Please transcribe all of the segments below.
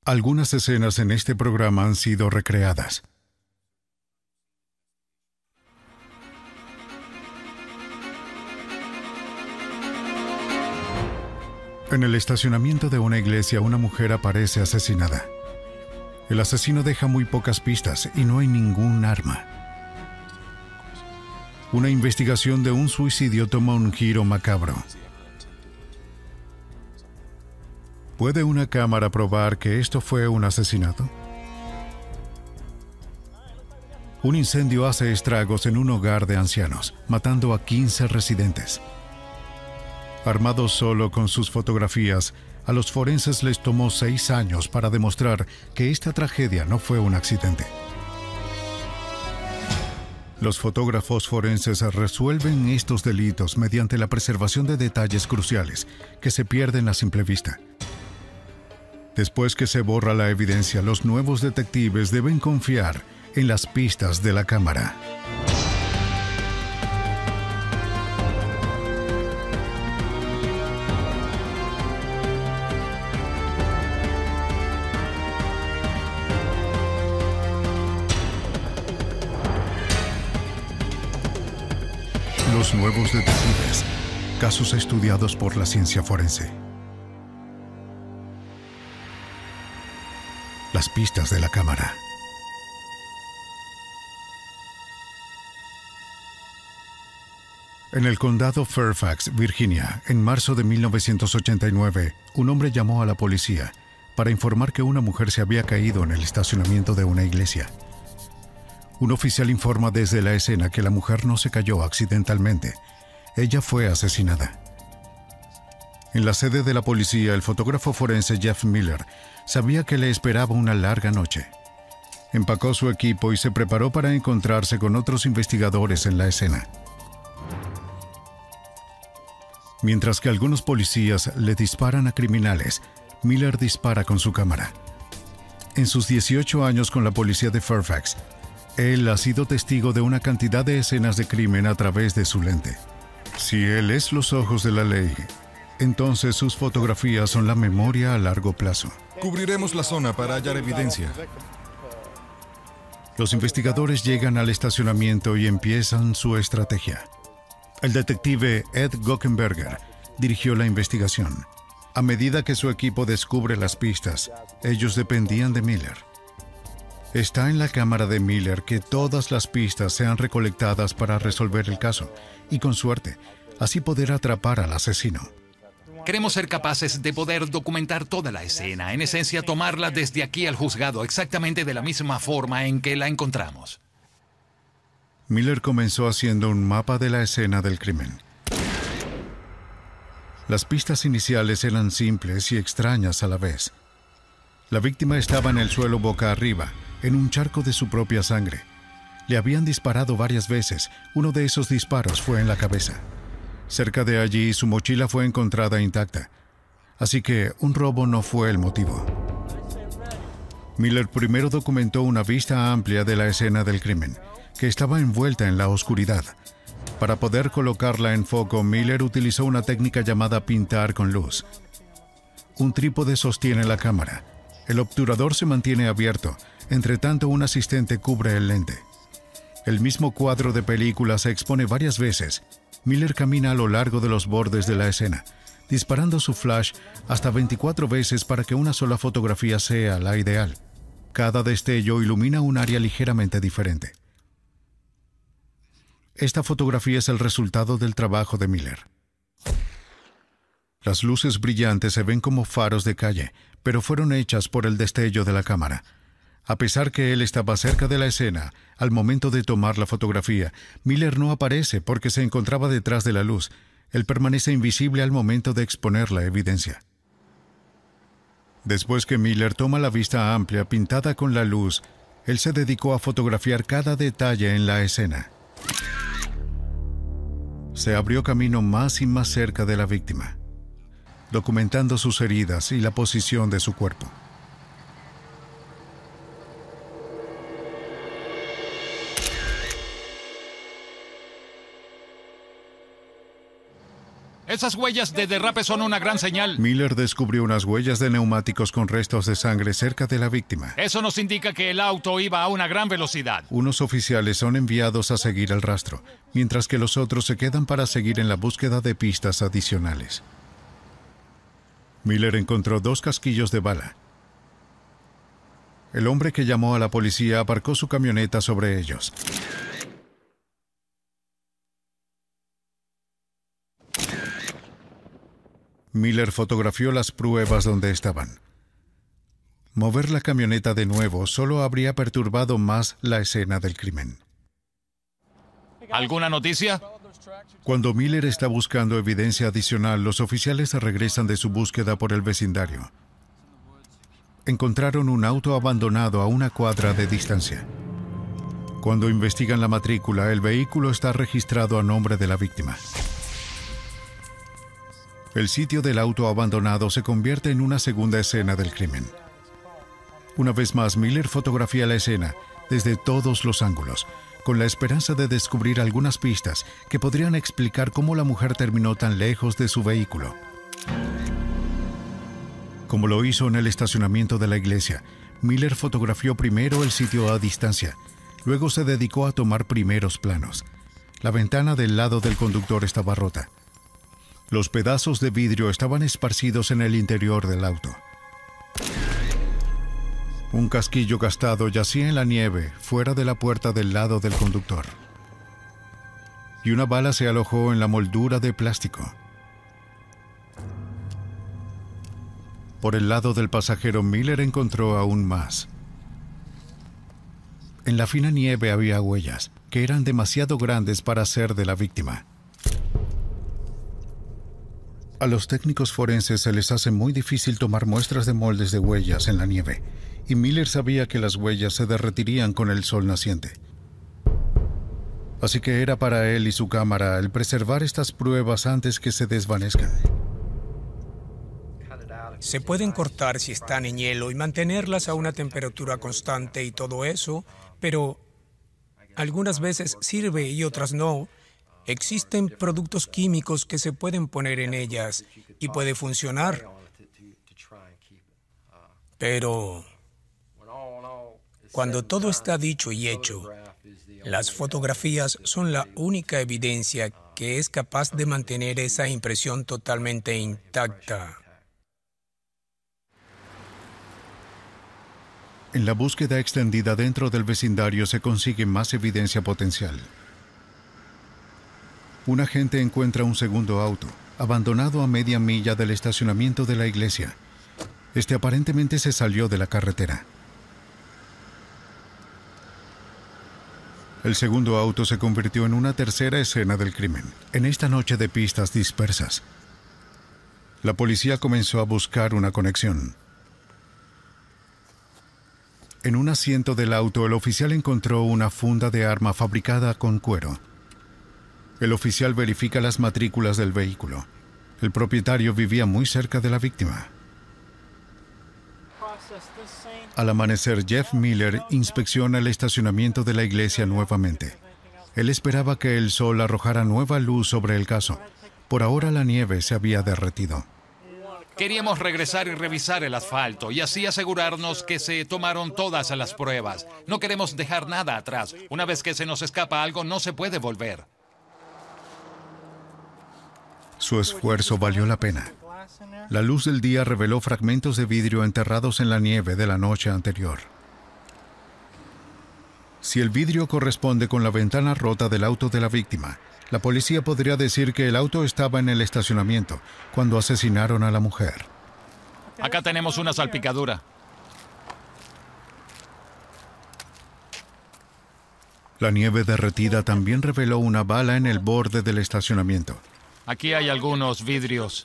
Algunas escenas en este programa han sido recreadas. En el estacionamiento de una iglesia, una mujer aparece asesinada. El asesino deja muy pocas pistas y no hay ningún arma. Una investigación de un suicidio toma un giro macabro. ¿Puede una cámara probar que esto fue un asesinato? Un incendio hace estragos en un hogar de ancianos, matando a 15 residentes. Armados solo con sus fotografías, a los forenses les tomó 6 años para demostrar que esta tragedia no fue un accidente. Los fotógrafos forenses resuelven estos delitos mediante la preservación de detalles cruciales que se pierden a simple vista. Después que se borra la evidencia, los nuevos detectives deben confiar en las pistas de la cámara. Los nuevos detectives, casos estudiados por la ciencia forense. Las pistas de la cámara. En el condado Fairfax, Virginia, en marzo de 1989, un hombre llamó a la policía para informar que una mujer se había caído en el estacionamiento de una iglesia. Un oficial informa desde la escena que la mujer no se cayó accidentalmente. Ella fue asesinada. En la sede de la policía, el fotógrafo forense Jeff Miller sabía que le esperaba una larga noche. Empacó su equipo y se preparó para encontrarse con otros investigadores en la escena. Mientras que algunos policías le disparan a criminales, Miller dispara con su cámara. En sus 18 años con la policía de Fairfax, él ha sido testigo de una cantidad de escenas de crimen a través de su lente. Si él es los ojos de la ley, entonces sus fotografías son la memoria a largo plazo. Cubriremos la zona para hallar evidencia. Los investigadores llegan al estacionamiento y empiezan su estrategia. El detective Ed Gockenberger dirigió la investigación. A medida que su equipo descubre las pistas, ellos dependían de Miller. Está en la cámara de Miller que todas las pistas sean recolectadas para resolver el caso y, con suerte, así poder atrapar al asesino. Queremos ser capaces de poder documentar toda la escena, en esencia tomarla desde aquí al juzgado exactamente de la misma forma en que la encontramos. Miller comenzó haciendo un mapa de la escena del crimen. Las pistas iniciales eran simples y extrañas a la vez. La víctima estaba en el suelo boca arriba, en un charco de su propia sangre. Le habían disparado varias veces. Uno de esos disparos fue en la cabeza. Cerca de allí, su mochila fue encontrada intacta. Así que un robo no fue el motivo. Miller primero documentó una vista amplia de la escena del crimen, que estaba envuelta en la oscuridad. Para poder colocarla en foco, Miller utilizó una técnica llamada pintar con luz. Un trípode sostiene la cámara. El obturador se mantiene abierto. Entre tanto, un asistente cubre el lente. El mismo cuadro de película se expone varias veces. Miller camina a lo largo de los bordes de la escena, disparando su flash hasta 24 veces para que una sola fotografía sea la ideal. Cada destello ilumina un área ligeramente diferente. Esta fotografía es el resultado del trabajo de Miller. Las luces brillantes se ven como faros de calle, pero fueron hechas por el destello de la cámara. A pesar que él estaba cerca de la escena, al momento de tomar la fotografía, Miller no aparece porque se encontraba detrás de la luz. Él permanece invisible al momento de exponer la evidencia. Después que Miller toma la vista amplia pintada con la luz, él se dedicó a fotografiar cada detalle en la escena. Se abrió camino más y más cerca de la víctima, documentando sus heridas y la posición de su cuerpo. Esas huellas de derrape son una gran señal. Miller descubrió unas huellas de neumáticos con restos de sangre cerca de la víctima. Eso nos indica que el auto iba a una gran velocidad. Unos oficiales son enviados a seguir el rastro, mientras que los otros se quedan para seguir en la búsqueda de pistas adicionales. Miller encontró 2 casquillos de bala. El hombre que llamó a la policía aparcó su camioneta sobre ellos. Miller fotografió las pruebas donde estaban. Mover la camioneta de nuevo solo habría perturbado más la escena del crimen. ¿Alguna noticia? Cuando Miller está buscando evidencia adicional, los oficiales regresan de su búsqueda por el vecindario. Encontraron un auto abandonado a una cuadra de distancia. Cuando investigan la matrícula, el vehículo está registrado a nombre de la víctima. El sitio del auto abandonado se convierte en una segunda escena del crimen. Una vez más, Miller fotografía la escena desde todos los ángulos, con la esperanza de descubrir algunas pistas que podrían explicar cómo la mujer terminó tan lejos de su vehículo. Como lo hizo en el estacionamiento de la iglesia, Miller fotografió primero el sitio a distancia, luego se dedicó a tomar primeros planos. La ventana del lado del conductor estaba rota. Los pedazos de vidrio estaban esparcidos en el interior del auto. Un casquillo gastado yacía en la nieve, fuera de la puerta del lado del conductor. Y una bala se alojó en la moldura de plástico. Por el lado del pasajero, Miller encontró aún más. En la fina nieve había huellas, que eran demasiado grandes para ser de la víctima. A los técnicos forenses se les hace muy difícil tomar muestras de moldes de huellas en la nieve, y Miller sabía que las huellas se derretirían con el sol naciente. Así que era para él y su cámara el preservar estas pruebas antes que se desvanezcan. Se pueden cortar si están en hielo y mantenerlas a una temperatura constante y todo eso, pero algunas veces sirve y otras no. Existen productos químicos que se pueden poner en ellas y puede funcionar. Pero cuando todo está dicho y hecho, las fotografías son la única evidencia que es capaz de mantener esa impresión totalmente intacta. En la búsqueda extendida dentro del vecindario se consigue más evidencia potencial. Un agente encuentra un segundo auto, abandonado a media milla del estacionamiento de la iglesia. Este aparentemente se salió de la carretera. El segundo auto se convirtió en una tercera escena del crimen, en esta noche de pistas dispersas. La policía comenzó a buscar una conexión. En un asiento del auto, el oficial encontró una funda de arma fabricada con cuero. El oficial verifica las matrículas del vehículo. El propietario vivía muy cerca de la víctima. Al amanecer, Jeff Miller inspecciona el estacionamiento de la iglesia nuevamente. Él esperaba que el sol arrojara nueva luz sobre el caso. Por ahora la nieve se había derretido. Queríamos regresar y revisar el asfalto y así asegurarnos que se tomaron todas las pruebas. No queremos dejar nada atrás. Una vez que se nos escapa algo, no se puede volver. Su esfuerzo valió la pena. La luz del día reveló fragmentos de vidrio enterrados en la nieve de la noche anterior. Si el vidrio corresponde con la ventana rota del auto de la víctima, la policía podría decir que el auto estaba en el estacionamiento cuando asesinaron a la mujer. Acá tenemos una salpicadura. La nieve derretida también reveló una bala en el borde del estacionamiento. Aquí hay algunos vidrios.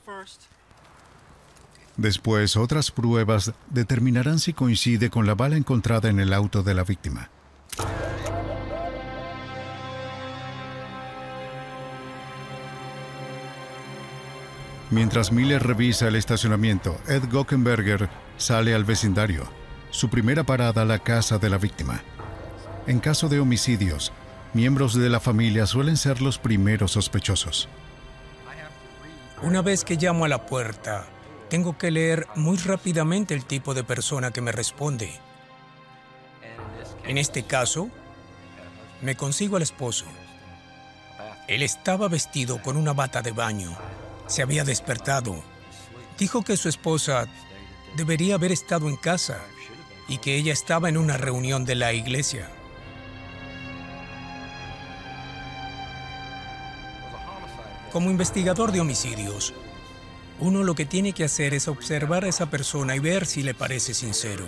Después, otras pruebas determinarán si coincide con la bala encontrada en el auto de la víctima. Mientras Miller revisa el estacionamiento, Ed Gockenberger sale al vecindario. Su primera parada, la casa de la víctima. En caso de homicidios, miembros de la familia suelen ser los primeros sospechosos. Una vez que llamo a la puerta, tengo que leer muy rápidamente el tipo de persona que me responde. En este caso, me consigo al esposo. Él estaba vestido con una bata de baño. Se había despertado. Dijo que su esposa debería haber estado en casa y que ella estaba en una reunión de la iglesia. Como investigador de homicidios, uno lo que tiene que hacer es observar a esa persona y ver si le parece sincero.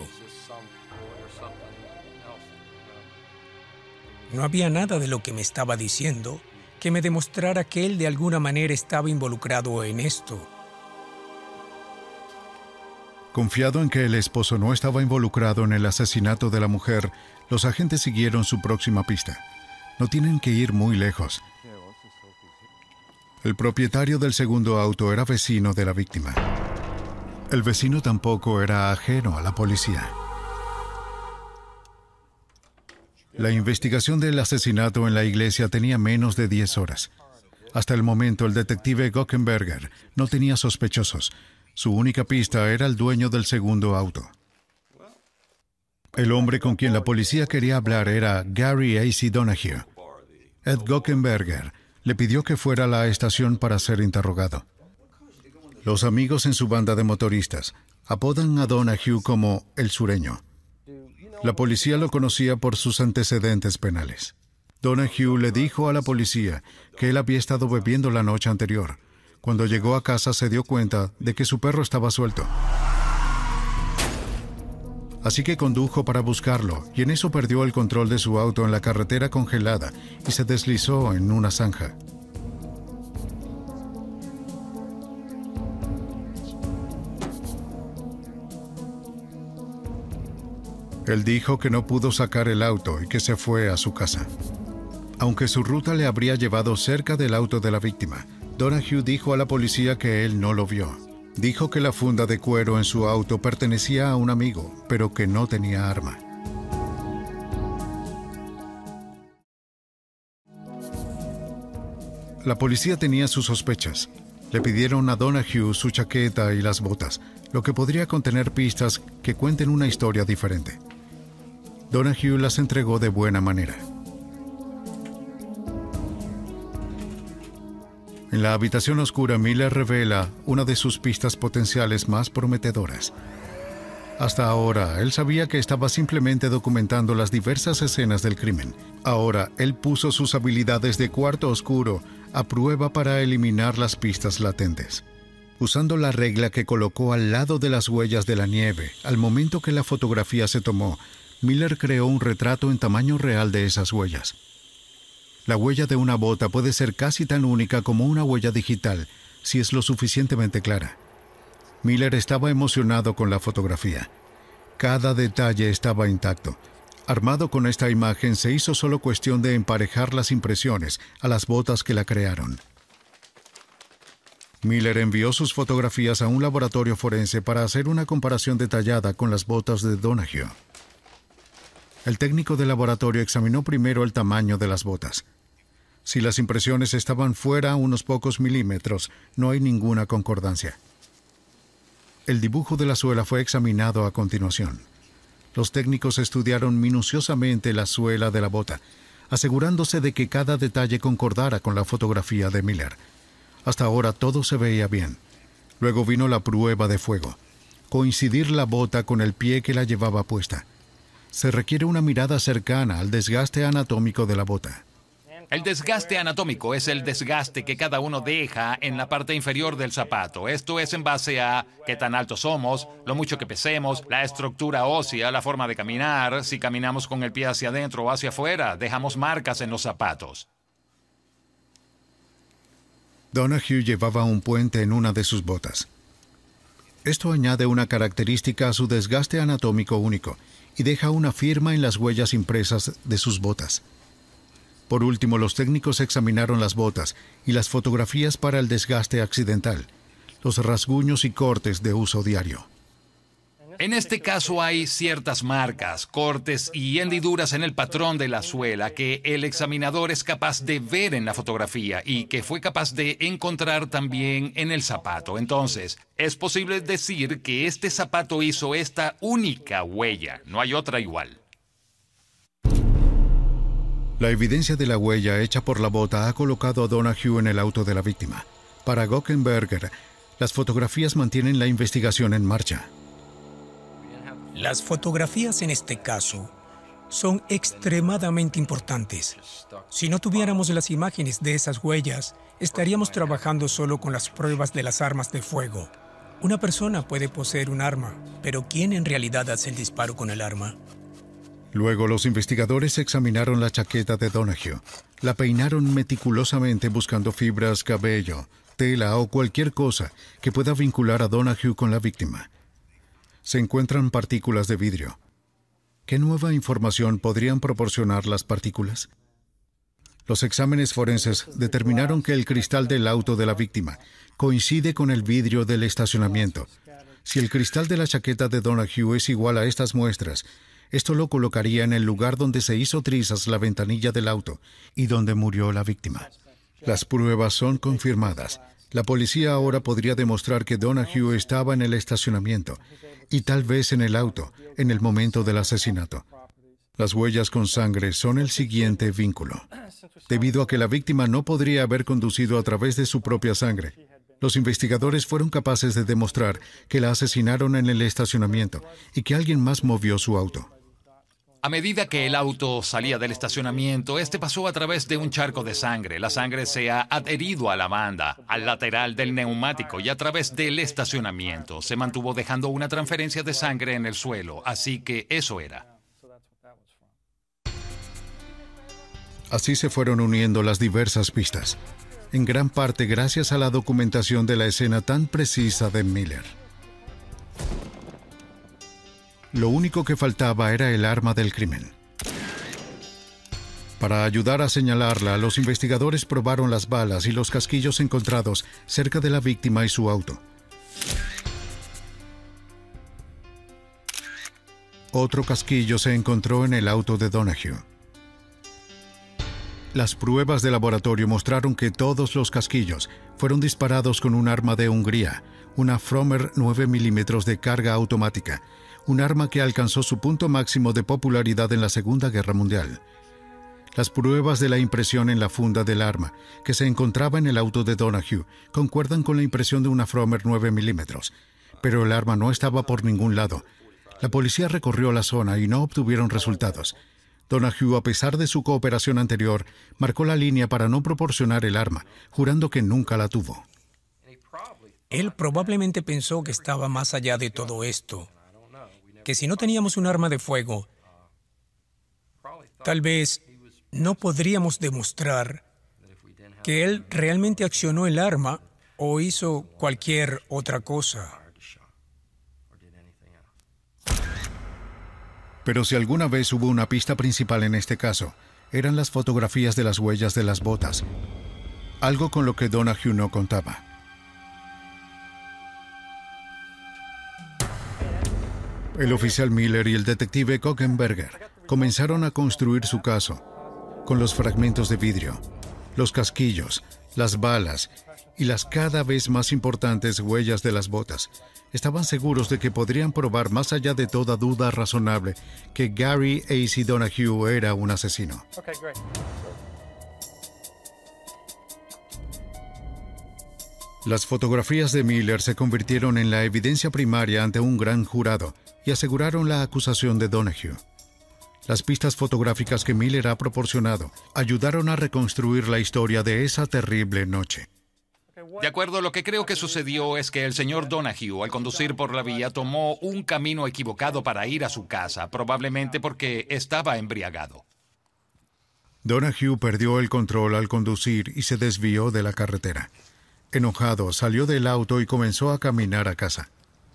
No había nada de lo que me estaba diciendo que me demostrara que él de alguna manera estaba involucrado en esto. Confiado en que el esposo no estaba involucrado en el asesinato de la mujer, los agentes siguieron su próxima pista. No tienen que ir muy lejos. El propietario del segundo auto era vecino de la víctima. El vecino tampoco era ajeno a la policía. La investigación del asesinato en la iglesia tenía menos de 10 horas. Hasta el momento, el detective Gockenberger no tenía sospechosos. Su única pista era el dueño del segundo auto. El hombre con quien la policía quería hablar era Gary A.C. Donahue. Ed Gockenberger le pidió que fuera a la estación para ser interrogado. Los amigos en su banda de motoristas apodan a Donahue como el sureño. La policía lo conocía por sus antecedentes penales. Donahue le dijo a la policía que él había estado bebiendo la noche anterior. Cuando llegó a casa se dio cuenta de que su perro estaba suelto. Así que condujo para buscarlo, y en eso perdió el control de su auto en la carretera congelada y se deslizó en una zanja. Él dijo que no pudo sacar el auto y que se fue a su casa. Aunque su ruta le habría llevado cerca del auto de la víctima, Donahue dijo a la policía que él no lo vio. Dijo que la funda de cuero en su auto pertenecía a un amigo, pero que no tenía arma. La policía tenía sus sospechas. Le pidieron a Donahue su chaqueta y las botas, lo que podría contener pistas que cuenten una historia diferente. Donahue las entregó de buena manera. En la habitación oscura, Miller revela una de sus pistas potenciales más prometedoras. Hasta ahora, él sabía que estaba simplemente documentando las diversas escenas del crimen. Ahora, él puso sus habilidades de cuarto oscuro a prueba para eliminar las pistas latentes. Usando la regla que colocó al lado de las huellas de la nieve, al momento que la fotografía se tomó, Miller creó un retrato en tamaño real de esas huellas. La huella de una bota puede ser casi tan única como una huella digital, si es lo suficientemente clara. Miller estaba emocionado con la fotografía. Cada detalle estaba intacto. Armado con esta imagen, se hizo solo cuestión de emparejar las impresiones a las botas que la crearon. Miller envió sus fotografías a un laboratorio forense para hacer una comparación detallada con las botas de Donahue. El técnico del laboratorio examinó primero el tamaño de las botas. Si las impresiones estaban fuera unos pocos milímetros, no hay ninguna concordancia. El dibujo de la suela fue examinado a continuación. Los técnicos estudiaron minuciosamente la suela de la bota, asegurándose de que cada detalle concordara con la fotografía de Miller. Hasta ahora todo se veía bien. Luego vino la prueba de fuego. Coincidir la bota con el pie que la llevaba puesta. Se requiere una mirada cercana al desgaste anatómico de la bota. El desgaste anatómico es el desgaste que cada uno deja en la parte inferior del zapato. Esto es en base a qué tan altos somos, lo mucho que pesemos, la estructura ósea, la forma de caminar. Si caminamos con el pie hacia adentro o hacia afuera, dejamos marcas en los zapatos. Donahue llevaba un puente en una de sus botas. Esto añade una característica a su desgaste anatómico único y deja una firma en las huellas impresas de sus botas. Por último, los técnicos examinaron las botas y las fotografías para el desgaste accidental, los rasguños y cortes de uso diario. En este caso hay ciertas marcas, cortes y hendiduras en el patrón de la suela que el examinador es capaz de ver en la fotografía y que fue capaz de encontrar también en el zapato. Entonces, es posible decir que este zapato hizo esta única huella. No hay otra igual. La evidencia de la huella hecha por la bota ha colocado a Donahue en el auto de la víctima. Para Gockenberger, las fotografías mantienen la investigación en marcha. Las fotografías en este caso son extremadamente importantes. Si no tuviéramos las imágenes de esas huellas, estaríamos trabajando solo con las pruebas de las armas de fuego. Una persona puede poseer un arma, pero ¿quién en realidad hace el disparo con el arma? Luego los investigadores examinaron la chaqueta de Donahue. La peinaron meticulosamente buscando fibras, cabello, tela o cualquier cosa que pueda vincular a Donahue con la víctima. Se encuentran partículas de vidrio. ¿Qué nueva información podrían proporcionar las partículas? Los exámenes forenses determinaron que el cristal del auto de la víctima coincide con el vidrio del estacionamiento. Si el cristal de la chaqueta de Donahue es igual a estas muestras, esto lo colocaría en el lugar donde se hizo trizas la ventanilla del auto y donde murió la víctima. Las pruebas son confirmadas. La policía ahora podría demostrar que Donahue estaba en el estacionamiento y tal vez en el auto en el momento del asesinato. Las huellas con sangre son el siguiente vínculo. Debido a que la víctima no podría haber conducido a través de su propia sangre, los investigadores fueron capaces de demostrar que la asesinaron en el estacionamiento y que alguien más movió su auto. A medida que el auto salía del estacionamiento, este pasó a través de un charco de sangre. La sangre se ha adherido a la banda, al lateral del neumático y a través del estacionamiento. Se mantuvo dejando una transferencia de sangre en el suelo, así que eso era. Así se fueron uniendo las diversas pistas, en gran parte gracias a la documentación de la escena tan precisa de Miller. Lo único que faltaba era el arma del crimen. Para ayudar a señalarla, los investigadores probaron las balas y los casquillos encontrados cerca de la víctima y su auto. Otro casquillo se encontró en el auto de Donahue. Las pruebas de laboratorio mostraron que todos los casquillos fueron disparados con un arma de Hungría, una Frommer 9 mm de carga automática, un arma que alcanzó su punto máximo de popularidad en la Segunda Guerra Mundial. Las pruebas de la impresión en la funda del arma, que se encontraba en el auto de Donahue, concuerdan con la impresión de una Frommer 9 mm, pero el arma no estaba por ningún lado. La policía recorrió la zona y no obtuvieron resultados. Donahue, a pesar de su cooperación anterior, marcó la línea para no proporcionar el arma, jurando que nunca la tuvo. Él probablemente pensó que estaba más allá de todo esto, que si no teníamos un arma de fuego, tal vez no podríamos demostrar que él realmente accionó el arma o hizo cualquier otra cosa. Pero si alguna vez hubo una pista principal en este caso, eran las fotografías de las huellas de las botas, algo con lo que Donahue no contaba. El oficial Miller y el detective Gockenberger comenzaron a construir su caso, con los fragmentos de vidrio, los casquillos, las balas y las cada vez más importantes huellas de las botas. Estaban seguros de que podrían probar más allá de toda duda razonable que Gary A.C. Donahue era un asesino. Las fotografías de Miller se convirtieron en la evidencia primaria ante un gran jurado y aseguraron la acusación de Donahue. Las pistas fotográficas que Miller ha proporcionado ayudaron a reconstruir la historia de esa terrible noche. De acuerdo, lo que creo que sucedió es que el señor Donahue, al conducir por la vía, tomó un camino equivocado para ir a su casa, probablemente porque estaba embriagado. Donahue perdió el control al conducir y se desvió de la carretera. Enojado, salió del auto y comenzó a caminar a casa.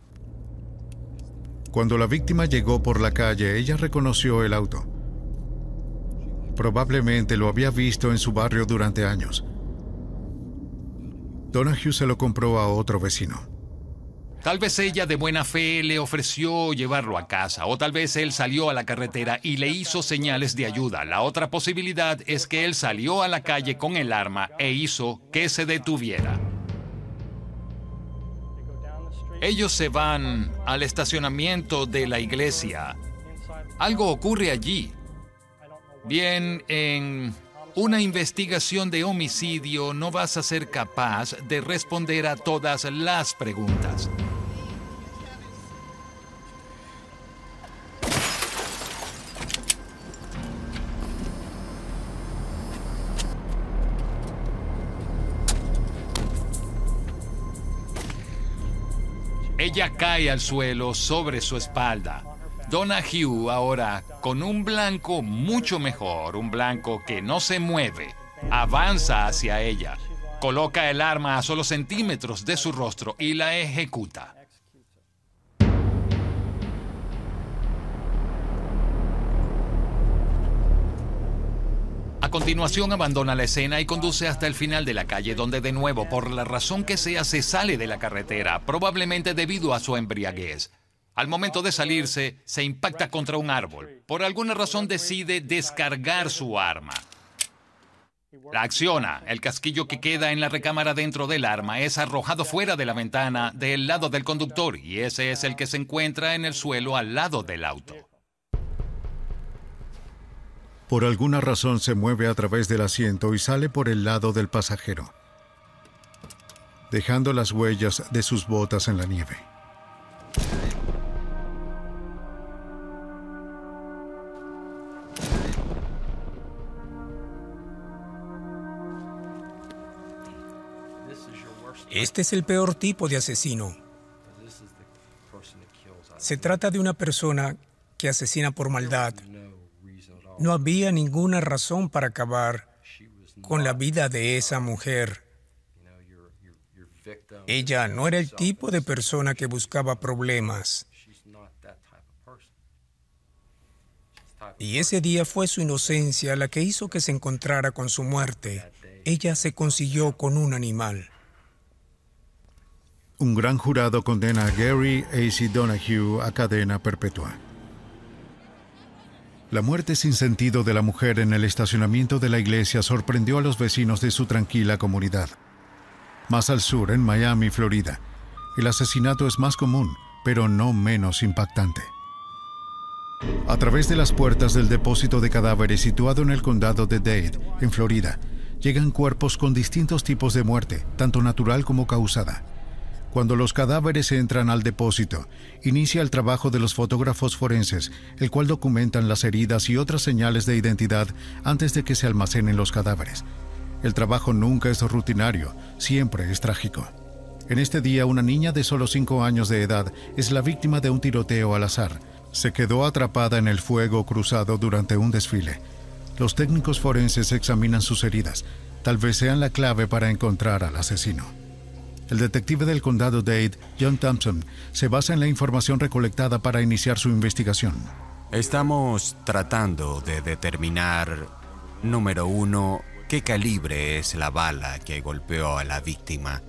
Cuando la víctima llegó por la calle, ella reconoció el auto. Probablemente lo había visto en su barrio durante años. Donahue se lo compró a otro vecino. Tal vez ella de buena fe le ofreció llevarlo a casa, o tal vez él salió a la carretera y le hizo señales de ayuda. La otra posibilidad es que él salió a la calle con el arma e hizo que se detuviera. Ellos se van al estacionamiento de la iglesia. Algo ocurre allí. Bien, en una investigación de homicidio no vas a ser capaz de responder a todas las preguntas. Ella cae al suelo sobre su espalda. Donahue ahora, con un blanco mucho mejor, un blanco que no se mueve, avanza hacia ella, coloca el arma a solo centímetros de su rostro y la ejecuta. A continuación abandona la escena y conduce hasta el final de la calle, donde de nuevo, por la razón que sea, se sale de la carretera, probablemente debido a su embriaguez. Al momento de salirse, se impacta contra un árbol. Por alguna razón decide descargar su arma. La acciona. El casquillo que queda en la recámara dentro del arma es arrojado fuera de la ventana del lado del conductor, y ese es el que se encuentra en el suelo al lado del auto. Por alguna razón se mueve a través del asiento y sale por el lado del pasajero, dejando las huellas de sus botas en la nieve. Este es el peor tipo de asesino. Se trata de una persona que asesina por maldad. No había ninguna razón para acabar con la vida de esa mujer. Ella no era el tipo de persona que buscaba problemas. Y ese día fue su inocencia la que hizo que se encontrara con su muerte. Ella se consiguió con un animal. Un gran jurado condena a Gary A.C. Donahue a cadena perpetua. La muerte sin sentido de la mujer en el estacionamiento de la iglesia sorprendió a los vecinos de su tranquila comunidad. Más al sur, en Miami, Florida, el asesinato es más común, pero no menos impactante. A través de las puertas del depósito de cadáveres situado en el condado de Dade, en Florida, llegan cuerpos con distintos tipos de muerte, tanto natural como causada. Cuando los cadáveres entran al depósito, inicia el trabajo de los fotógrafos forenses, el cual documentan las heridas y otras señales de identidad antes de que se almacenen los cadáveres. El trabajo nunca es rutinario, siempre es trágico. En este día, una niña de solo 5 años de edad es la víctima de un tiroteo al azar. Se quedó atrapada en el fuego cruzado durante un desfile. Los técnicos forenses examinan sus heridas. Tal vez sean la clave para encontrar al asesino. El detective del condado Dade, John Thompson, se basa en la información recolectada para iniciar su investigación. Estamos tratando de determinar, número 1, qué calibre es la bala que golpeó a la víctima.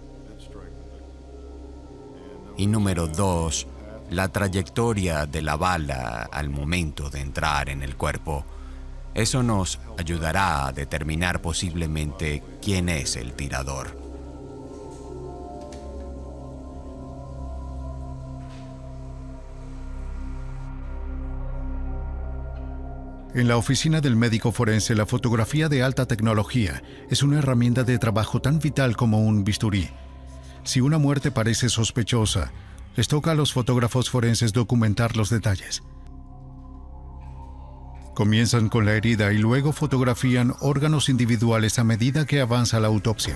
Y número 2, la trayectoria de la bala al momento de entrar en el cuerpo. Eso nos ayudará a determinar posiblemente quién es el tirador. En la oficina del médico forense, la fotografía de alta tecnología es una herramienta de trabajo tan vital como un bisturí. Si una muerte parece sospechosa, les toca a los fotógrafos forenses documentar los detalles. Comienzan con la herida y luego fotografían órganos individuales a medida que avanza la autopsia.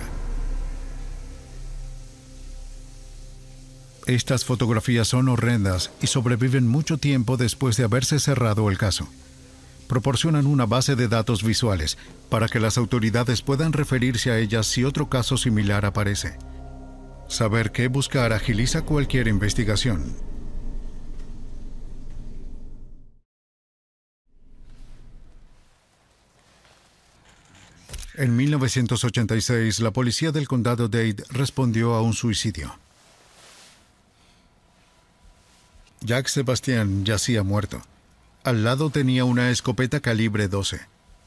Estas fotografías son horrendas y sobreviven mucho tiempo después de haberse cerrado el caso. Proporcionan una base de datos visuales para que las autoridades puedan referirse a ellas si otro caso similar aparece. Saber qué buscar agiliza cualquier investigación. En 1986, la policía del condado Dade respondió a un suicidio. Jacques Sébastien yacía muerto. Al lado tenía una escopeta calibre 12.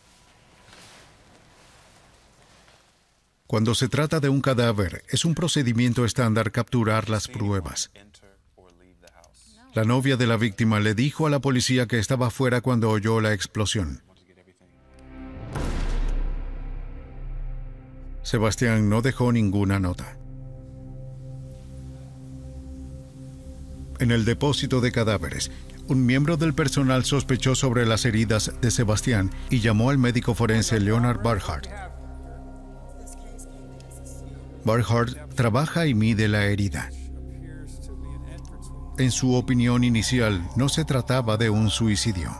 Cuando se trata de un cadáver, es un procedimiento estándar capturar las pruebas. La novia de la víctima le dijo a la policía que estaba afuera cuando oyó la explosión. Sébastien no dejó ninguna nota. En el depósito de cadáveres, un miembro del personal sospechó sobre las heridas de Sébastien y llamó al médico forense Leonard Barhart. Barhart trabaja y mide la herida. En su opinión inicial, no se trataba de un suicidio.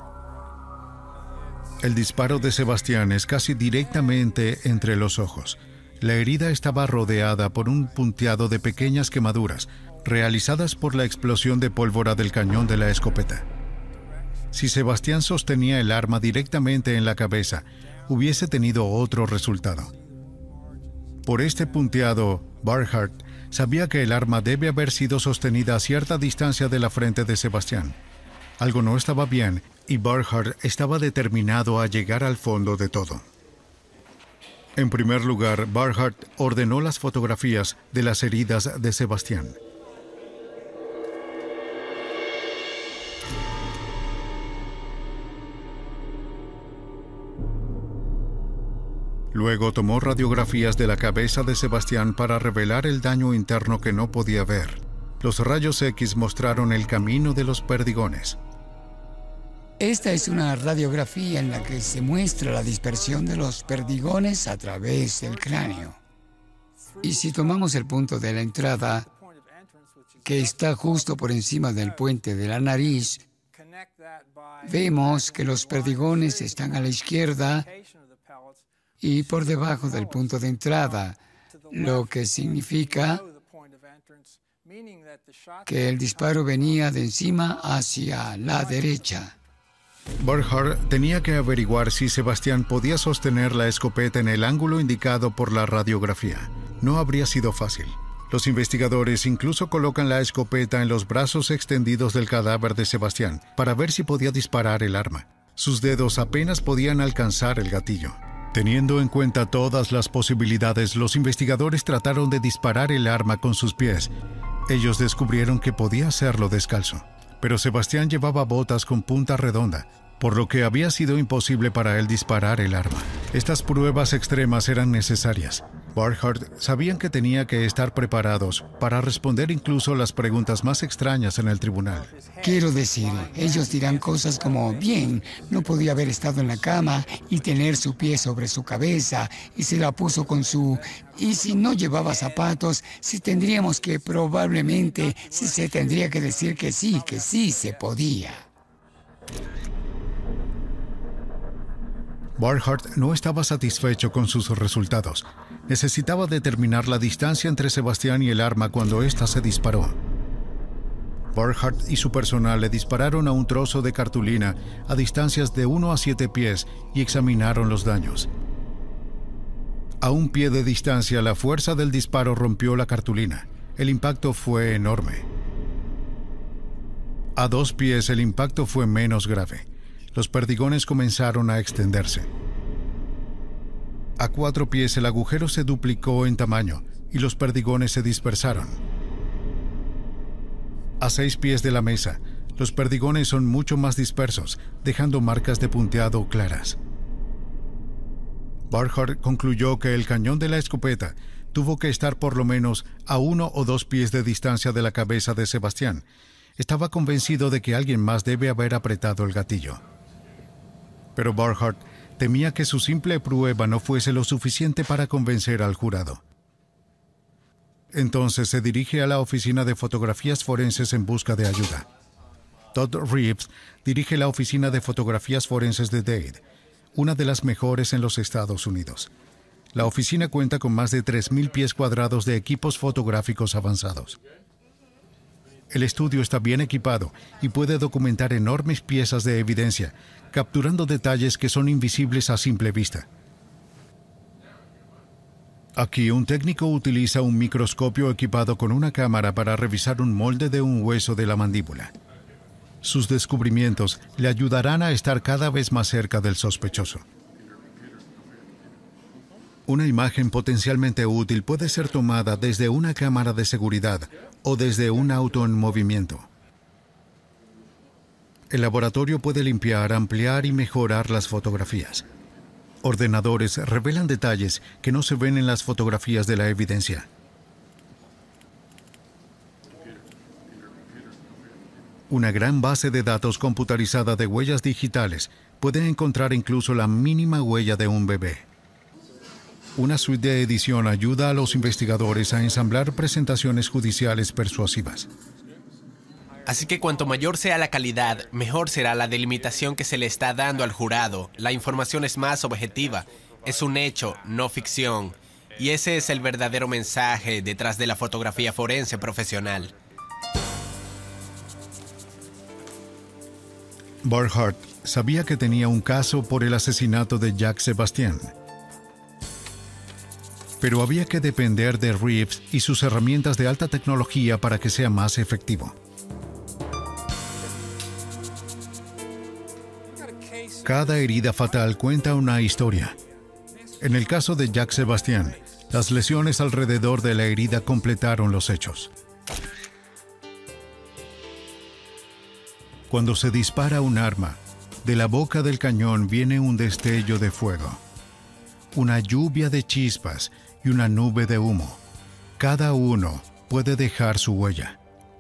El disparo de Sébastien es casi directamente entre los ojos. La herida estaba rodeada por un punteado de pequeñas quemaduras, realizadas por la explosión de pólvora del cañón de la escopeta. Si Sébastien sostenía el arma directamente en la cabeza, hubiese tenido otro resultado. Por este punteado, Barhart sabía que el arma debe haber sido sostenida a cierta distancia de la frente de Sébastien. Algo no estaba bien y Barhart estaba determinado a llegar al fondo de todo. En primer lugar, Barhart ordenó las fotografías de las heridas de Sébastien. Luego tomó radiografías de la cabeza de Sébastien para revelar el daño interno que no podía ver. Los rayos X mostraron el camino de los perdigones. Esta es una radiografía en la que se muestra la dispersión de los perdigones a través del cráneo. Y si tomamos el punto de la entrada, que está justo por encima del puente de la nariz, vemos que los perdigones están a la izquierda y por debajo del punto de entrada, lo que significa que el disparo venía de encima hacia la derecha. Barhart tenía que averiguar si Sébastien podía sostener la escopeta en el ángulo indicado por la radiografía. No habría sido fácil. Los investigadores incluso colocan la escopeta en los brazos extendidos del cadáver de Sébastien para ver si podía disparar el arma. Sus dedos apenas podían alcanzar el gatillo. Teniendo en cuenta todas las posibilidades, los investigadores trataron de disparar el arma con sus pies. Ellos descubrieron que podía hacerlo descalzo. Pero Sébastien llevaba botas con punta redonda, por lo que había sido imposible para él disparar el arma. Estas pruebas extremas eran necesarias. Barhart sabían que tenía que estar preparados para responder incluso las preguntas más extrañas en el tribunal. Quiero decir, ellos dirán cosas como, bien, no podía haber estado en la cama y tener su pie sobre su cabeza y se la puso con su... Y si no llevaba zapatos, si tendríamos que probablemente, si se tendría que decir que sí se podía. Barhart no estaba satisfecho con sus resultados. Necesitaba determinar la distancia entre Sébastien y el arma cuando ésta se disparó. Barhart y su personal le dispararon a un trozo de cartulina a distancias de 1 a 7 pies y examinaron los daños. A un pie de distancia, la fuerza del disparo rompió la cartulina. El impacto fue enorme. A 2 pies, el impacto fue menos grave. Los perdigones comenzaron a extenderse. A 4 pies, el agujero se duplicó en tamaño y los perdigones se dispersaron. A 6 pies de la mesa, los perdigones son mucho más dispersos, dejando marcas de punteado claras. Barhart concluyó que el cañón de la escopeta tuvo que estar por lo menos a 1 o 2 pies de distancia de la cabeza de Sébastien. Estaba convencido de que alguien más debe haber apretado el gatillo. Pero Barhart temía que su simple prueba no fuese lo suficiente para convencer al jurado. Entonces se dirige a la oficina de fotografías forenses en busca de ayuda. Todd Reeves dirige la oficina de fotografías forenses de Dade, una de las mejores en los Estados Unidos. La oficina cuenta con más de 3,000 pies cuadrados de equipos fotográficos avanzados. El estudio está bien equipado y puede documentar enormes piezas de evidencia, capturando detalles que son invisibles a simple vista. Aquí, un técnico utiliza un microscopio equipado con una cámara para revisar un molde de un hueso de la mandíbula. Sus descubrimientos le ayudarán a estar cada vez más cerca del sospechoso. Una imagen potencialmente útil puede ser tomada desde una cámara de seguridad o desde un auto en movimiento. El laboratorio puede limpiar, ampliar y mejorar las fotografías. Ordenadores revelan detalles que no se ven en las fotografías de la evidencia. Una gran base de datos computarizada de huellas digitales puede encontrar incluso la mínima huella de un bebé. Una suite de edición ayuda a los investigadores a ensamblar presentaciones judiciales persuasivas. Así que cuanto mayor sea la calidad, mejor será la delimitación que se le está dando al jurado. La información es más objetiva. Es un hecho, no ficción. Y ese es el verdadero mensaje detrás de la fotografía forense profesional. Burkhart sabía que tenía un caso por el asesinato de Jacques Sebastien. Pero había que depender de Reeves y sus herramientas de alta tecnología para que sea más efectivo. Cada herida fatal cuenta una historia. En el caso de Jacques Sebastien, las lesiones alrededor de la herida completaron los hechos. Cuando se dispara un arma, de la boca del cañón viene un destello de fuego, una lluvia de chispas y una nube de humo. Cada uno puede dejar su huella.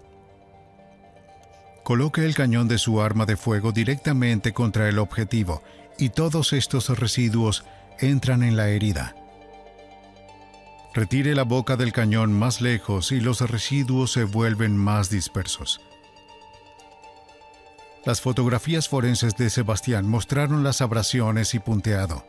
Coloque el cañón de su arma de fuego directamente contra el objetivo y todos estos residuos entran en la herida. Retire la boca del cañón más lejos y los residuos se vuelven más dispersos. Las fotografías forenses de Sebastián mostraron las abrasiones y punteado.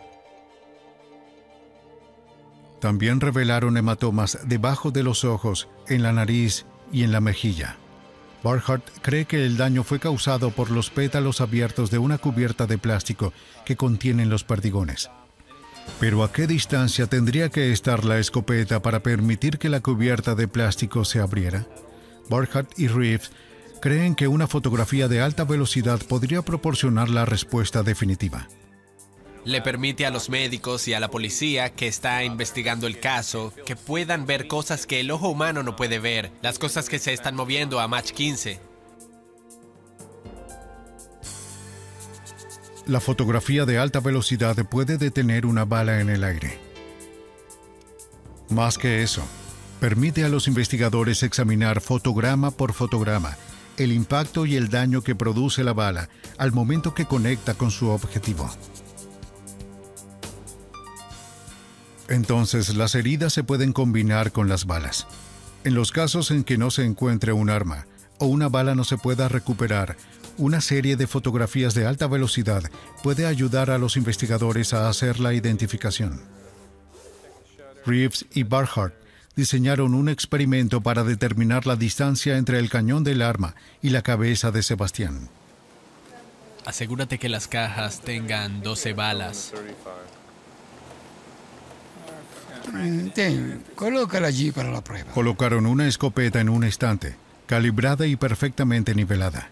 También revelaron hematomas debajo de los ojos, en la nariz y en la mejilla. Burkhart cree que el daño fue causado por los pétalos abiertos de una cubierta de plástico que contienen los perdigones. ¿Pero a qué distancia tendría que estar la escopeta para permitir que la cubierta de plástico se abriera? Burkhart y Reeves creen que una fotografía de alta velocidad podría proporcionar la respuesta definitiva. Le permite a los médicos y a la policía que está investigando el caso que puedan ver cosas que el ojo humano no puede ver, las cosas que se están moviendo a Mach 15. La fotografía de alta velocidad puede detener una bala en el aire. Más que eso, permite a los investigadores examinar fotograma por fotograma el impacto y el daño que produce la bala al momento que conecta con su objetivo. Entonces, las heridas se pueden combinar con las balas. En los casos en que no se encuentre un arma o una bala no se pueda recuperar, una serie de fotografías de alta velocidad puede ayudar a los investigadores a hacer la identificación. Reeves y Burkhart diseñaron un experimento para determinar la distancia entre el cañón del arma y la cabeza de Sebastián. Asegúrate que las cajas tengan 12 balas. Colócala allí para la prueba. Colocaron una escopeta en un estante, calibrada y perfectamente nivelada.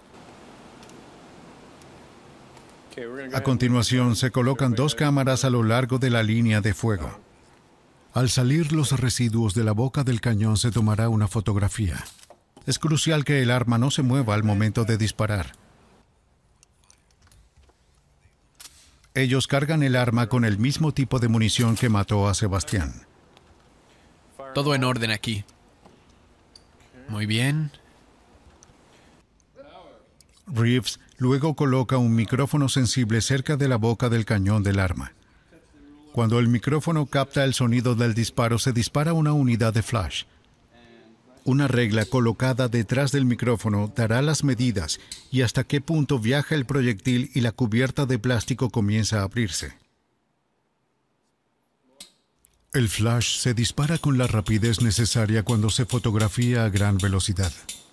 A continuación, se colocan 2 cámaras a lo largo de la línea de fuego. Al salir los residuos de la boca del cañón se tomará una fotografía. Es crucial que el arma no se mueva al momento de disparar. Ellos cargan el arma con el mismo tipo de munición que mató a Sebastián. Todo en orden aquí. Muy bien. Reeves luego coloca un micrófono sensible cerca de la boca del cañón del arma. Cuando el micrófono capta el sonido del disparo, se dispara una unidad de flash. Una regla colocada detrás del micrófono dará las medidas y hasta qué punto viaja el proyectil y la cubierta de plástico comienza a abrirse. El flash se dispara con la rapidez necesaria cuando se fotografía a gran velocidad.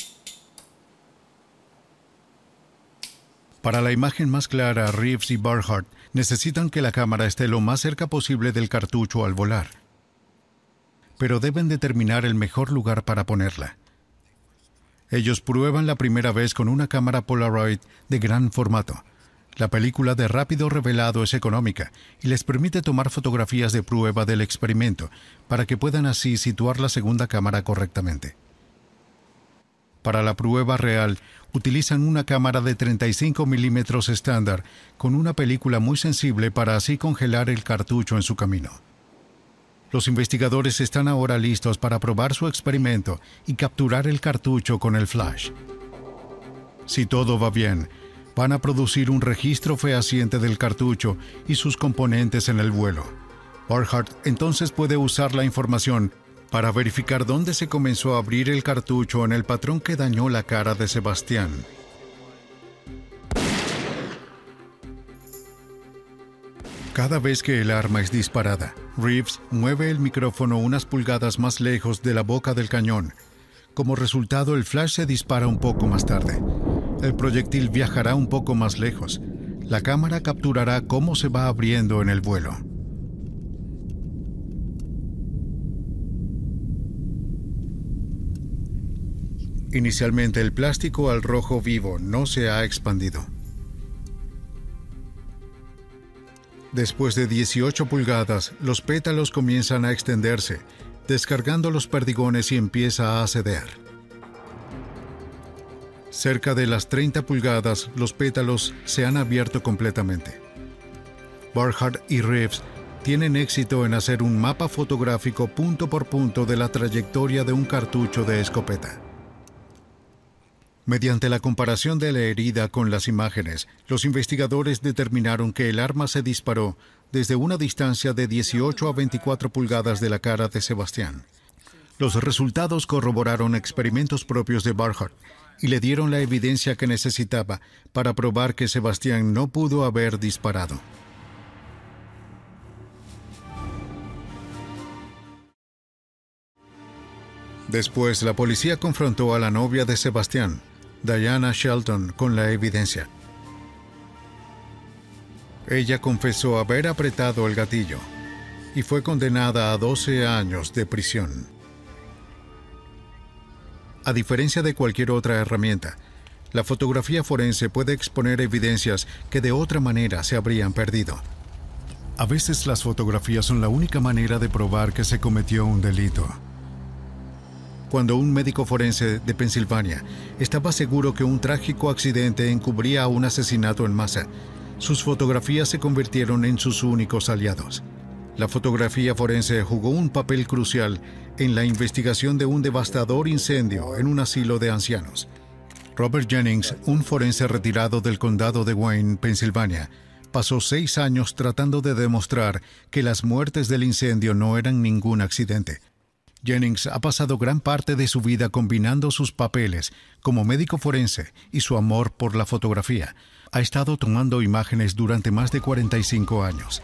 Para la imagen más clara, Reeves y Burkhart necesitan que la cámara esté lo más cerca posible del cartucho al volar. Pero deben determinar el mejor lugar para ponerla. Ellos prueban la primera vez con una cámara Polaroid de gran formato. La película de rápido revelado es económica y les permite tomar fotografías de prueba del experimento para que puedan así situar la segunda cámara correctamente. Para la prueba real, utilizan una cámara de 35 milímetros estándar con una película muy sensible para así congelar el cartucho en su camino. Los investigadores están ahora listos para probar su experimento y capturar el cartucho con el flash. Si todo va bien, van a producir un registro fehaciente del cartucho y sus componentes en el vuelo. Barnhart entonces puede usar la información para verificar dónde se comenzó a abrir el cartucho en el patrón que dañó la cara de Sebastián. Cada vez que el arma es disparada, Reeves mueve el micrófono unas pulgadas más lejos de la boca del cañón. Como resultado, el flash se dispara un poco más tarde. El proyectil viajará un poco más lejos. La cámara capturará cómo se va abriendo en el vuelo. Inicialmente, el plástico al rojo vivo no se ha expandido. Después de 18 pulgadas, los pétalos comienzan a extenderse, descargando los perdigones y empieza a ceder. Cerca de las 30 pulgadas, los pétalos se han abierto completamente. Barnhart y Reeves tienen éxito en hacer un mapa fotográfico punto por punto de la trayectoria de un cartucho de escopeta. Mediante la comparación de la herida con las imágenes, los investigadores determinaron que el arma se disparó desde una distancia de 18 a 24 pulgadas de la cara de Sebastián. Los resultados corroboraron experimentos propios de Barnhart y le dieron la evidencia que necesitaba para probar que Sebastián no pudo haber disparado. Después, la policía confrontó a la novia de Sebastián, Diana Shelton, con la evidencia. Ella confesó haber apretado el gatillo y fue condenada a 12 años de prisión. A diferencia de cualquier otra herramienta, la fotografía forense puede exponer evidencias que de otra manera se habrían perdido. A veces las fotografías son la única manera de probar que se cometió un delito. Cuando un médico forense de Pensilvania estaba seguro que un trágico accidente encubría un asesinato en masa, sus fotografías se convirtieron en sus únicos aliados. La fotografía forense jugó un papel crucial en la investigación de un devastador incendio en un asilo de ancianos. Robert Jennings, un forense retirado del condado de Wayne, Pensilvania, pasó 6 años tratando de demostrar que las muertes del incendio no eran ningún accidente. Jennings ha pasado gran parte de su vida combinando sus papeles como médico forense y su amor por la fotografía. Ha estado tomando imágenes durante más de 45 años.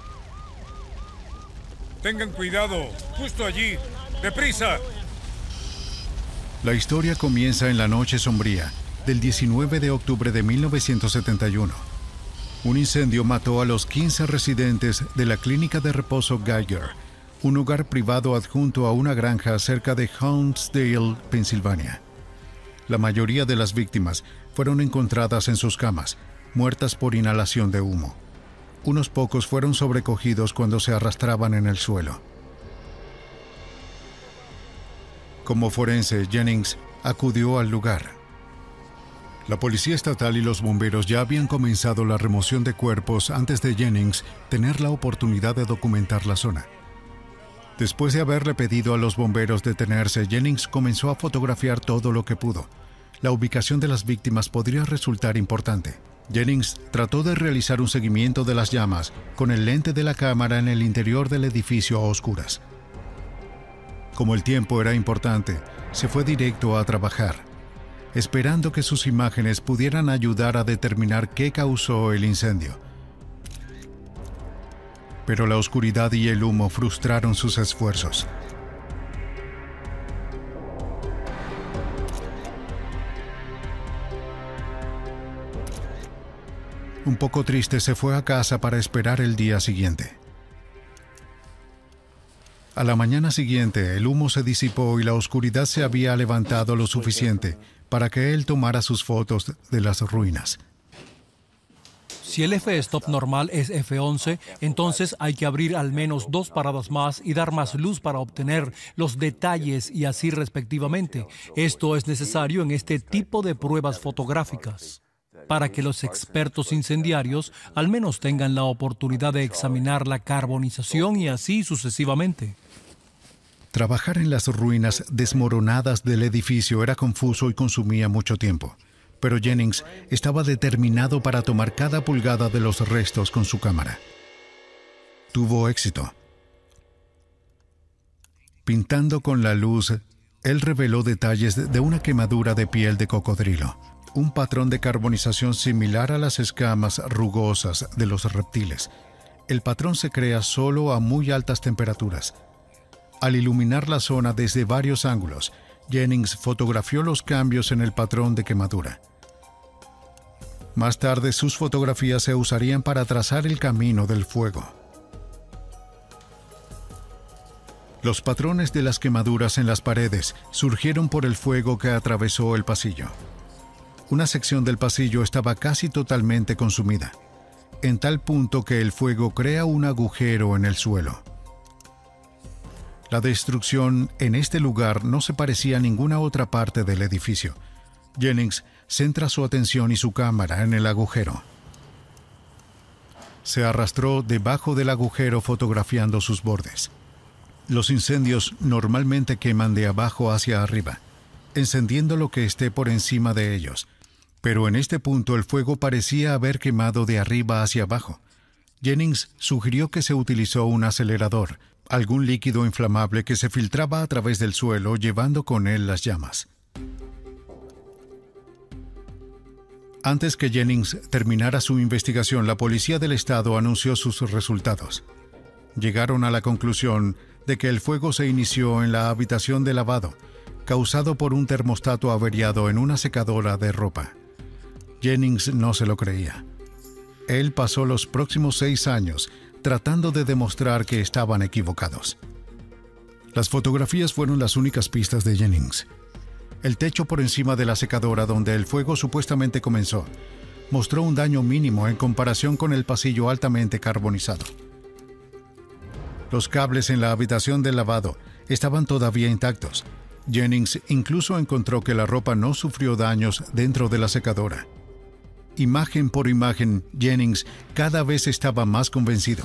Tengan cuidado, justo allí. ¡Deprisa! La historia comienza en la noche sombría del 19 de octubre de 1971. Un incendio mató a los 15 residentes de la clínica de reposo Geiger, un hogar privado adjunto a una granja cerca de Honesdale, Pensilvania. La mayoría de las víctimas fueron encontradas en sus camas, muertas por inhalación de humo. Unos pocos fueron sobrecogidos cuando se arrastraban en el suelo. Como forense, Jennings acudió al lugar. La policía estatal y los bomberos ya habían comenzado la remoción de cuerpos antes de Jennings tener la oportunidad de documentar la zona. Después de haberle pedido a los bomberos detenerse, Jennings comenzó a fotografiar todo lo que pudo. La ubicación de las víctimas podría resultar importante. Jennings trató de realizar un seguimiento de las llamas con el lente de la cámara en el interior del edificio a oscuras. Como el tiempo era importante, se fue directo a trabajar, esperando que sus imágenes pudieran ayudar a determinar qué causó el incendio. Pero la oscuridad y el humo frustraron sus esfuerzos. Un poco triste, se fue a casa para esperar el día siguiente. A la mañana siguiente, el humo se disipó y la oscuridad se había levantado lo suficiente para que él tomara sus fotos de las ruinas. Si el f-stop normal es f11, entonces hay que abrir al menos 2 paradas más y dar más luz para obtener los detalles y así respectivamente. Esto es necesario en este tipo de pruebas fotográficas, para que los expertos incendiarios al menos tengan la oportunidad de examinar la carbonización y así sucesivamente. Trabajar en las ruinas desmoronadas del edificio era confuso y consumía mucho tiempo, pero Jennings estaba determinado para tomar cada pulgada de los restos con su cámara. Tuvo éxito. Pintando con la luz, él reveló detalles de una quemadura de piel de cocodrilo, un patrón de carbonización similar a las escamas rugosas de los reptiles. El patrón se crea solo a muy altas temperaturas. Al iluminar la zona desde varios ángulos, Jennings fotografió los cambios en el patrón de quemadura. Más tarde, sus fotografías se usarían para trazar el camino del fuego. Los patrones de las quemaduras en las paredes surgieron por el fuego que atravesó el pasillo. Una sección del pasillo estaba casi totalmente consumida, en tal punto que el fuego crea un agujero en el suelo. La destrucción en este lugar no se parecía a ninguna otra parte del edificio. Jennings centra su atención y su cámara en el agujero. Se arrastró debajo del agujero fotografiando sus bordes. Los incendios normalmente queman de abajo hacia arriba, encendiendo lo que esté por encima de ellos. Pero en este punto el fuego parecía haber quemado de arriba hacia abajo. Jennings sugirió que se utilizó un acelerador, algún líquido inflamable que se filtraba a través del suelo llevando con él las llamas. Antes que Jennings terminara su investigación, la policía del estado anunció sus resultados. Llegaron a la conclusión de que el fuego se inició en la habitación de lavado, causado por un termostato averiado en una secadora de ropa. Jennings no se lo creía. Él pasó los próximos 6 años tratando de demostrar que estaban equivocados. Las fotografías fueron las únicas pistas de Jennings. El techo por encima de la secadora donde el fuego supuestamente comenzó mostró un daño mínimo en comparación con el pasillo altamente carbonizado. Los cables en la habitación del lavado estaban todavía intactos. Jennings incluso encontró que la ropa no sufrió daños dentro de la secadora. Imagen por imagen, Jennings cada vez estaba más convencido.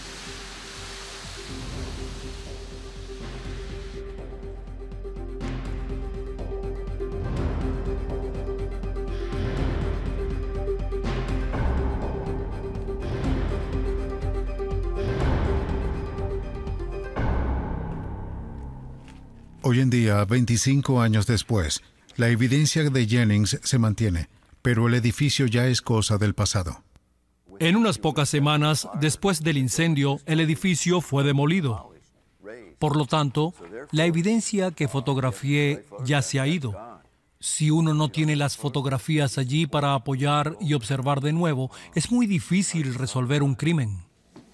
Hoy en día, 25 años después, la evidencia de Jennings se mantiene, pero el edificio ya es cosa del pasado. En unas pocas semanas después del incendio, el edificio fue demolido. Por lo tanto, la evidencia que fotografié ya se ha ido. Si uno no tiene las fotografías allí para apoyar y observar de nuevo, es muy difícil resolver un crimen.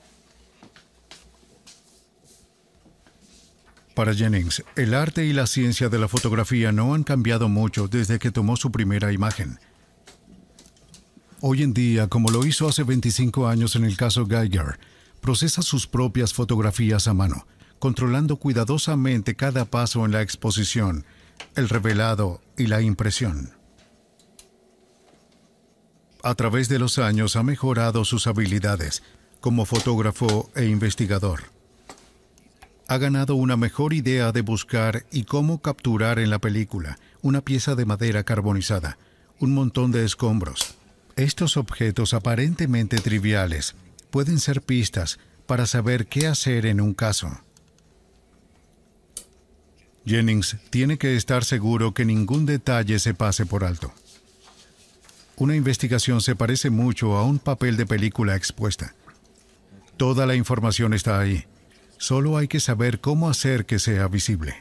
Para Jennings, el arte y la ciencia de la fotografía no han cambiado mucho desde que tomó su primera imagen. Hoy en día, como lo hizo hace 25 años en el caso Geiger, procesa sus propias fotografías a mano, controlando cuidadosamente cada paso en la exposición, el revelado y la impresión. A través de los años ha mejorado sus habilidades como fotógrafo e investigador. Ha ganado una mejor idea de buscar y cómo capturar en la película una pieza de madera carbonizada, un montón de escombros. Estos objetos aparentemente triviales pueden ser pistas para saber qué hacer en un caso. Jennings tiene que estar seguro que ningún detalle se pase por alto. Una investigación se parece mucho a un papel de película expuesta. Toda la información está ahí. Solo hay que saber cómo hacer que sea visible.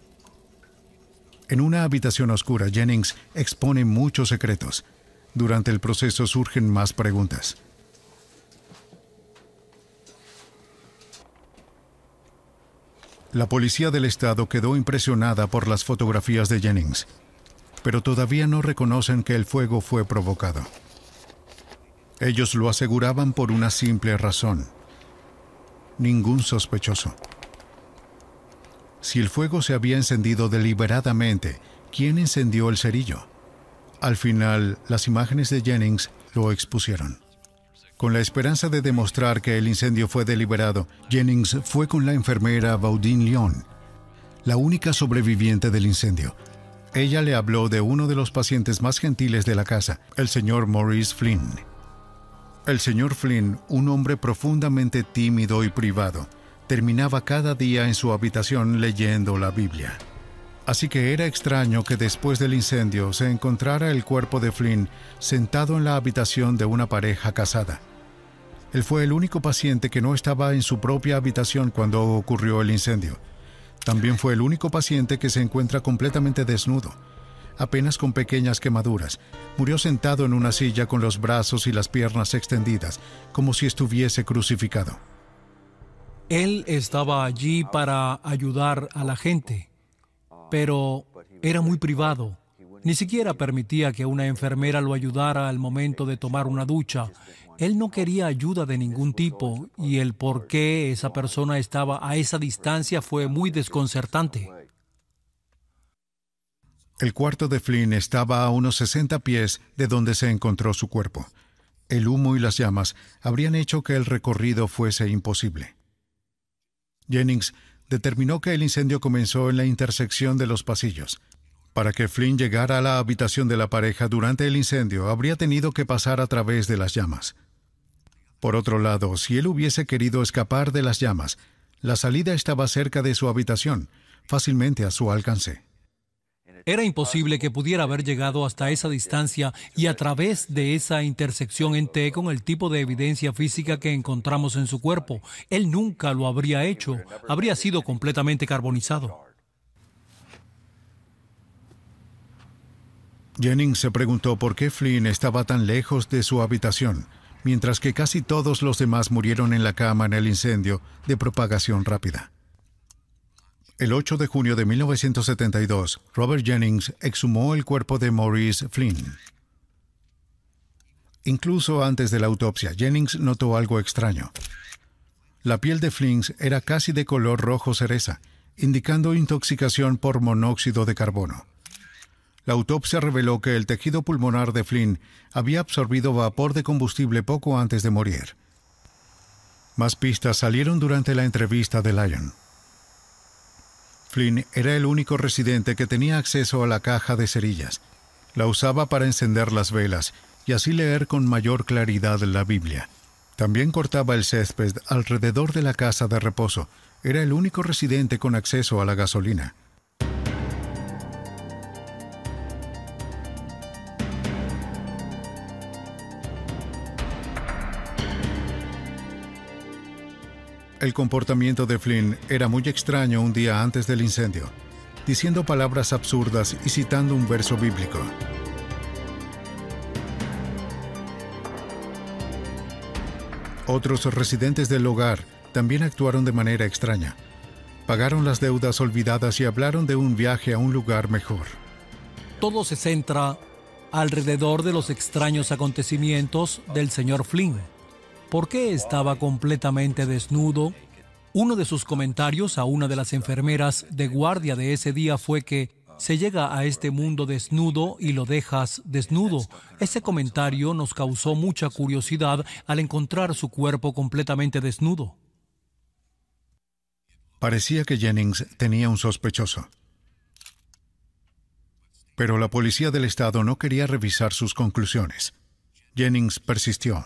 En una habitación oscura, Jennings expone muchos secretos. Durante el proceso surgen más preguntas. La policía del estado quedó impresionada por las fotografías de Jennings, pero todavía no reconocen que el fuego fue provocado. Ellos lo aseguraban por una simple razón: ningún sospechoso. Si el fuego se había encendido deliberadamente, ¿quién encendió el cerillo? Al final, las imágenes de Jennings lo expusieron. Con la esperanza de demostrar que el incendio fue deliberado, Jennings fue con la enfermera Baudine Lyon, la única sobreviviente del incendio. Ella le habló de uno de los pacientes más gentiles de la casa, el señor Maurice Flynn. El señor Flynn, un hombre profundamente tímido y privado, terminaba cada día en su habitación leyendo la Biblia. Así que era extraño que después del incendio se encontrara el cuerpo de Flynn sentado en la habitación de una pareja casada. Él fue el único paciente que no estaba en su propia habitación cuando ocurrió el incendio. También fue el único paciente que se encuentra completamente desnudo, apenas con pequeñas quemaduras. Murió sentado en una silla con los brazos y las piernas extendidas, como si estuviese crucificado. Él estaba allí para ayudar a la gente, pero era muy privado. Ni siquiera permitía que una enfermera lo ayudara al momento de tomar una ducha. Él no quería ayuda de ningún tipo, y el por qué esa persona estaba a esa distancia fue muy desconcertante. El cuarto de Flynn estaba a unos 60 pies de donde se encontró su cuerpo. El humo y las llamas habrían hecho que el recorrido fuese imposible. Jennings determinó que el incendio comenzó en la intersección de los pasillos. Para que Flynn llegara a la habitación de la pareja durante el incendio, habría tenido que pasar a través de las llamas. Por otro lado, si él hubiese querido escapar de las llamas, la salida estaba cerca de su habitación, fácilmente a su alcance. Era imposible que pudiera haber llegado hasta esa distancia y a través de esa intersección en T con el tipo de evidencia física que encontramos en su cuerpo. Él nunca lo habría hecho. Habría sido completamente carbonizado. Jennings se preguntó por qué Flynn estaba tan lejos de su habitación, mientras que casi todos los demás murieron en la cama en el incendio de propagación rápida. El 8 de junio de 1972, Robert Jennings exhumó el cuerpo de Maurice Flynn. Incluso antes de la autopsia, Jennings notó algo extraño. La piel de Flynn era casi de color rojo cereza, indicando intoxicación por monóxido de carbono. La autopsia reveló que el tejido pulmonar de Flynn había absorbido vapor de combustible poco antes de morir. Más pistas salieron durante la entrevista de Lyon. Flynn era el único residente que tenía acceso a la caja de cerillas. La usaba para encender las velas y así leer con mayor claridad la Biblia. También cortaba el césped alrededor de la casa de reposo. Era el único residente con acceso a la gasolina. El comportamiento de Flynn era muy extraño un día antes del incendio, diciendo palabras absurdas y citando un verso bíblico. Otros residentes del hogar también actuaron de manera extraña. Pagaron las deudas olvidadas y hablaron de un viaje a un lugar mejor. Todo se centra alrededor de los extraños acontecimientos del señor Flynn. ¿Por qué estaba completamente desnudo? Uno de sus comentarios a una de las enfermeras de guardia de ese día fue que se llega a este mundo desnudo y lo dejas desnudo. Ese comentario nos causó mucha curiosidad al encontrar su cuerpo completamente desnudo. Parecía que Jennings tenía un sospechoso. Pero la policía del estado no quería revisar sus conclusiones. Jennings persistió.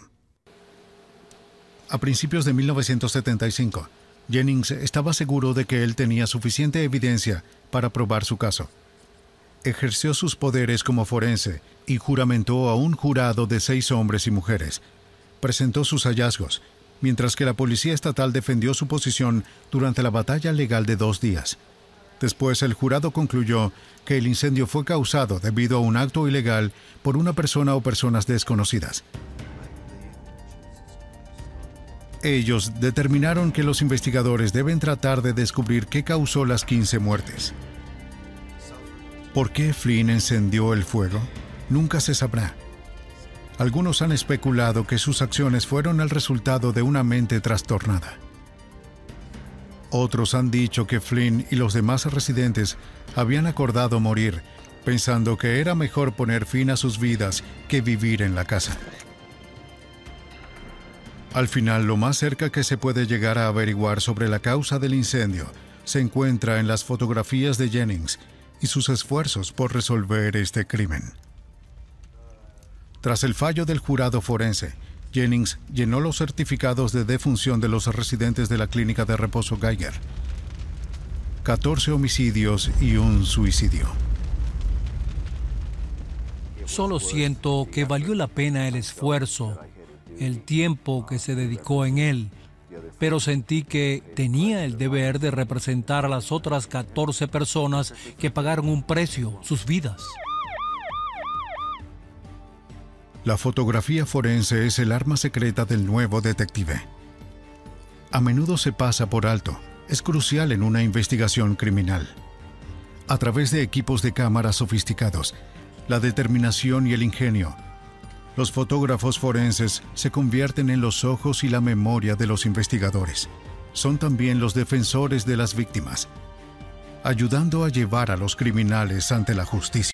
A principios de 1975, Jennings estaba seguro de que él tenía suficiente evidencia para probar su caso. Ejerció sus poderes como forense y juramentó a un jurado de 6 hombres y mujeres. Presentó sus hallazgos, mientras que la policía estatal defendió su posición durante la batalla legal de 2 días. Después, el jurado concluyó que el incendio fue causado debido a un acto ilegal por una persona o personas desconocidas. Ellos determinaron que los investigadores deben tratar de descubrir qué causó las 15 muertes. ¿Por qué Flynn encendió el fuego? Nunca se sabrá. Algunos han especulado que sus acciones fueron el resultado de una mente trastornada. Otros han dicho que Flynn y los demás residentes habían acordado morir, pensando que era mejor poner fin a sus vidas que vivir en la casa. Al final, lo más cerca que se puede llegar a averiguar sobre la causa del incendio se encuentra en las fotografías de Jennings y sus esfuerzos por resolver este crimen. Tras el fallo del jurado forense, Jennings llenó los certificados de defunción de los residentes de la clínica de reposo Geiger. 14 homicidios y un suicidio. Solo siento que valió la pena el esfuerzo, el tiempo que se dedicó en él, pero sentí que tenía el deber de representar a las otras 14 personas que pagaron un precio, sus vidas. La fotografía forense es el arma secreta del nuevo detective. A menudo se pasa por alto, es crucial en una investigación criminal. A través de equipos de cámara sofisticados, la determinación y el ingenio, los fotógrafos forenses se convierten en los ojos y la memoria de los investigadores. Son también los defensores de las víctimas, ayudando a llevar a los criminales ante la justicia.